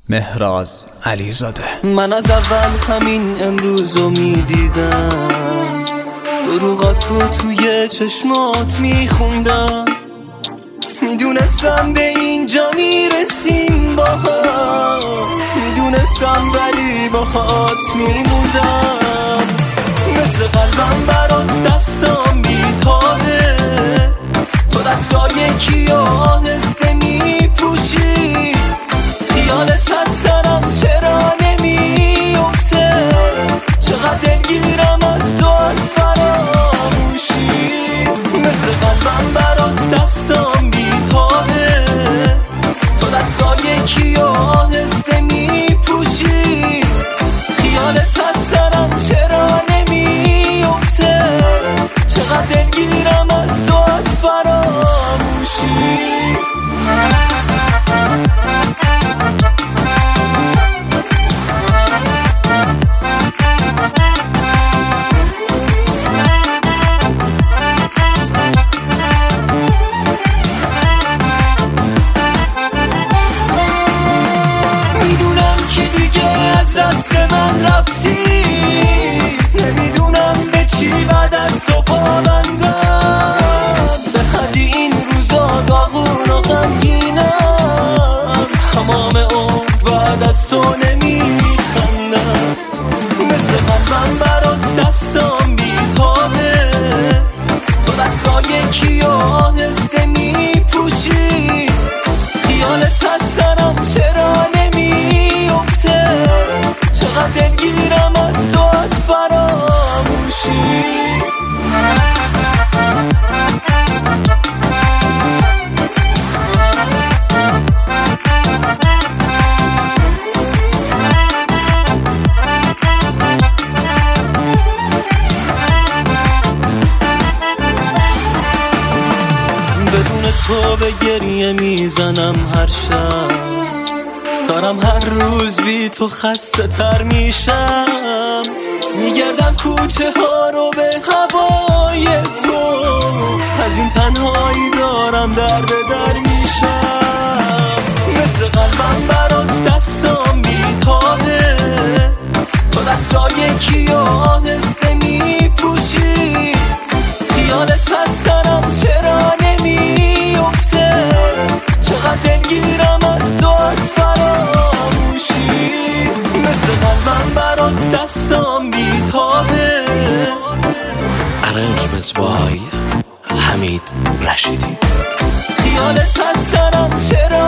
مهراز علیزاده. من از اول همین امروزو میدیدم، دروغاتو توی چشمات میخوندم، میدونستم به اینجا میرسیم با هم، میدونستم ولی باهات میموندم. مثل قلبم برات دستم بیتابه، تو دستای کی آهسته میپوشی، خیالت از سرم چرا نمیفته، چقدر دلگیرم از تو از فراموشی. مثل قلبم برات دستم بیتابه، تو دستای کی آهسته میپوشی، خیالت از سرم چرا نمیفته، چقدر دلگیرم از تو از فراموشی. دست من رفتی، نمیدونم به چی بعد از تو پابندم، به حدی این روزا داغون و غمگینم، تمام عمر بعد از تو نمیخندم. مثل قلبم برات دستم بیتابه، تو دستای کی آهسته میپوشی، خیالت از سرم چرا نمیفته، چقدر دلگیرم از تو از فراموشی. بدون تو به گریه میزنم هر شب، دارم هر روز بی تو خسته تر میشم، میگردم کوچه ها رو به هوای تو، از این تنهایی دارم در به در میشم. مثل قلبم برات دستم بیتابه، تو دستای کی آهسته میپوشی، خیالت از سرم چرا نمیفته، چقدر دلگیرم از تو از فراموشی. مثل قلبم برات دستم بیتابه. Arrangements by حمید رشیدی. خیالت از سرم چرا